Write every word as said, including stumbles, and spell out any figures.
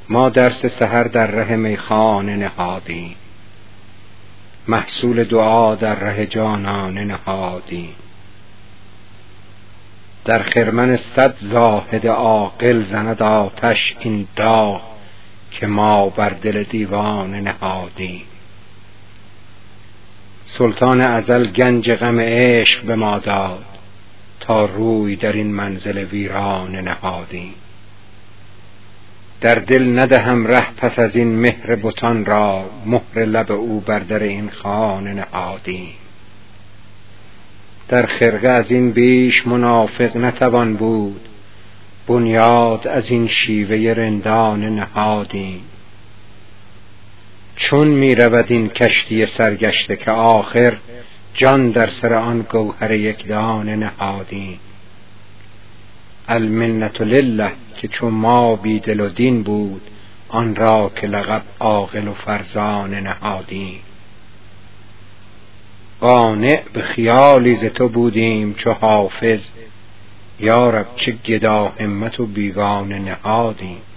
ما درس سحر در ره میخانه نهادیم، محصول دعا در ره جانانه نهادیم. در خرمن صد زاهد عاقل زند آتش این داغ که ما بر دل دیوانه نهادیم. سلطان ازل گنج غم عشق به ما داد، تا روی در این منزل ویرانه نهادیم. در دل ندهم ره پس از این مهر بتان را، مهر لب او بر در این خانه نهادیم. در خرقه از این بیش منافق نتوان بود، بنیاد از این شیوه رندانه نهادیم. چون می رود این کشتی سرگشته که آخر جان در سر آن گوهر یک دانه نهادیم. المنة لله که چون ما بی دل و دین بود، آن را که لقب عاقل و فرزانه نهادیم. قانع به خیالی ز تو بودیم چو حافظ، یا رب چه گدا همت و بیگانه نهادیم.